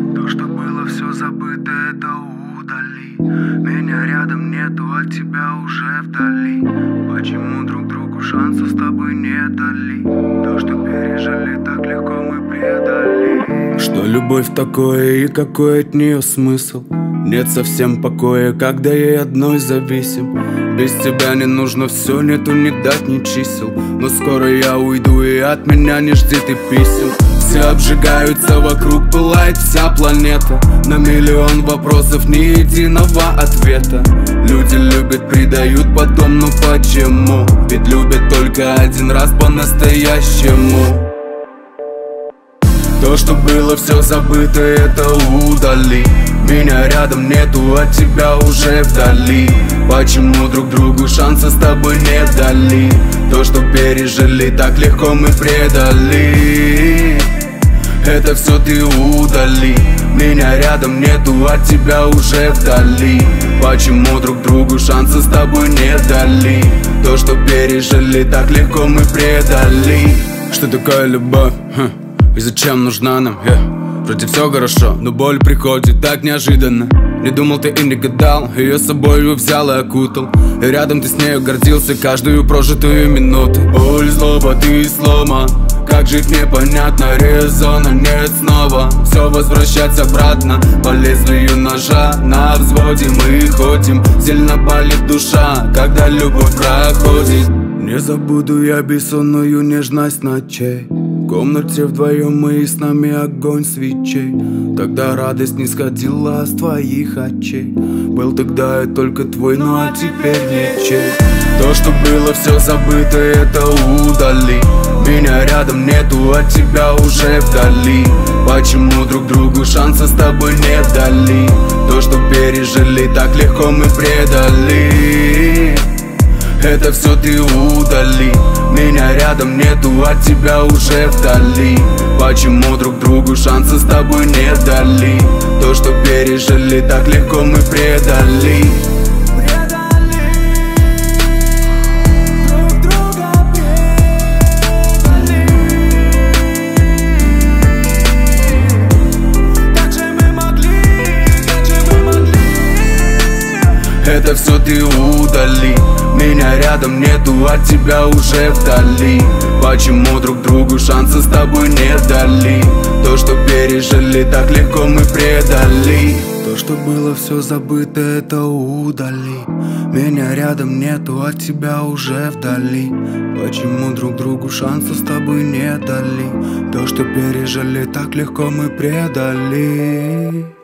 То, что было все забыто, это удали. Меня рядом нету, от тебя уже вдали. Почему друг другу шансов с тобой не дали? То, что пережили, так легко мы предали. Что любовь такое и какой от нее смысл? Нет совсем покоя, когда ей одной зависим. Без тебя не нужно все, нету ни дат, ни чисел. Но скоро я уйду, и от меня не жди ты писем. Все обжигаются, вокруг пылает вся планета. На миллион вопросов, ни единого ответа. Люди любят, предают потом, но почему? Ведь любят только один раз по-настоящему. То, что было все забыто, это удали. Меня рядом нету, от тебя уже вдали. Почему друг другу шанса с тобой не дали? То, что пережили, так легко мы предали. Это все ты удали. Меня рядом нету, от тебя уже вдали. Почему друг другу шанса с тобой не дали? То, что пережили, так легко мы предали. Что такое любовь? И зачем нужна нам? Вроде все хорошо, но боль приходит так неожиданно. Не думал ты и не гадал, ее с собой взял и окутал. И рядом ты с нею гордился каждую прожитую минуту. Боль, злоба, ты сломан. Как жить непонятно, резона нет снова. Все возвращается обратно по лезвию ножа. На взводе мы ходим, сильно болит душа, когда любовь проходит. Не забуду я бессонную нежность ночей. В комнате вдвоем мы, и с нами огонь свечей. Тогда радость не сходила с твоих очей. Был тогда я только твой, ну а теперь ничей. То, что было все забыто, это удали. Меня рядом нету, от тебя уже вдали. Почему друг другу шанса с тобой не дали? То, что пережили, так легко мы предали. Это все ты удали. Меня рядом нету, от тебя уже вдали. Почему друг другу шанса с тобой не дали? То, что пережили, так легко мы предали. Это все ты удали. Меня рядом нету, от тебя уже вдали. Почему друг другу шанса с тобой не дали? То, что пережили, так легко мы предали. То, что было все забыто, это удали. Меня рядом нету, от тебя уже вдали. Почему друг другу шанса с тобой не дали? То, что пережили, так легко мы предали.